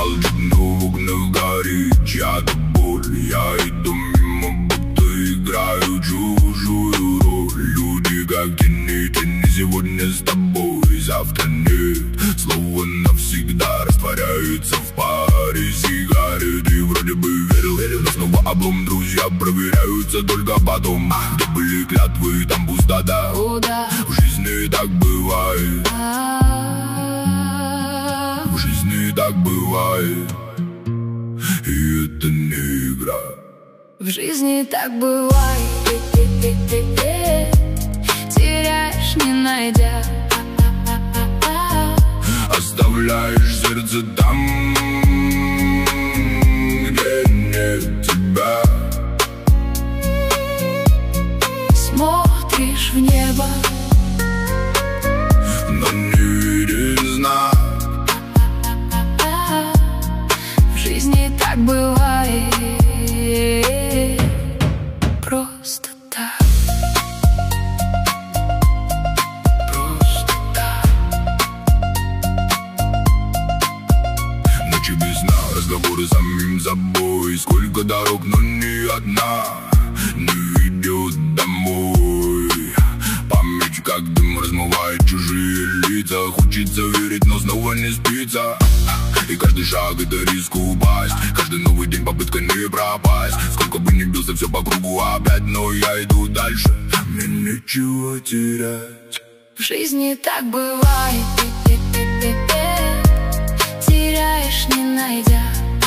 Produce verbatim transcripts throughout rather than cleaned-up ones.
молчит, но в окнах горит чья-то боль. Я иду мимо, будто играю чужую роль. Люди как тени, тени сегодня с тобой, завтра нет. Слово навсегда растворяется в паре сигарет. И вроде бы верил, верил, но снова облом. Друзья проверяются только потом. Где были клятвы, там пустота. О, да. В жизни так бывает. В жизни так бывает. И это не игра. В жизни так бывает. Теряешь, не найдя. Оставляешь сердце там, где нет тебя. Смотришь в небо, но не видишь знак. в жизни так бывает. Просто так. Просто так. Ночи без сна, разговоры с самим собой. Сколько дорог, но ни одна не идет домой. Память как дым размывает чужие лица. Хочется верить, но снова не спится. И каждый шаг это риск упасть. Каждый новый день попытка не пропасть. Сколько бы ни бился, все по кругу опять. Но я иду дальше, мне нечего терять. В жизни так бывает. Теряешь, не найдя.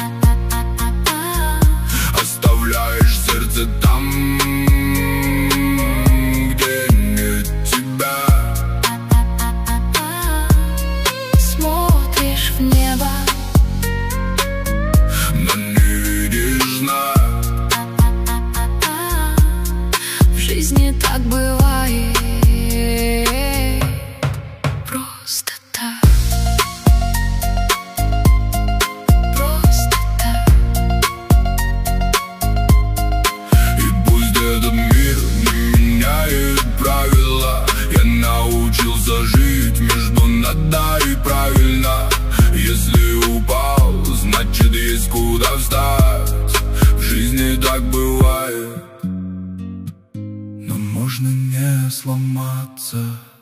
Оставляешь сердце там, где нет тебя. Смотришь в небо, но не видишь знак. в жизни так бывает. Просто так. Просто так. И пусть этот мир не меняет правила, я научился жить между надо и правильно. Если упал, значит есть куда встать. В жизни так бывает, но можно не сломаться.